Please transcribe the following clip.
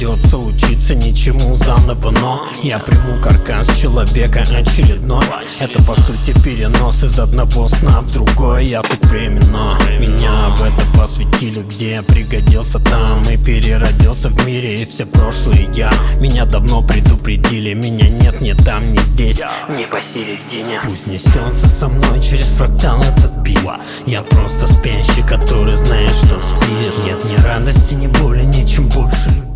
Придется учиться ничему заново, но я приму каркас человека очередной. Это по сути перенос из одного сна в другой. Я тут временно, меня в это посвятили, где я пригодился там и переродился в мире. И все прошлые я, меня давно предупредили. Меня нет ни там, ни здесь, ни посередине. Пусть несется со мной через фрактал этот бит. Я просто спящий, который знает, что спит. Нет ни радости, ни боли, нечем больше любить.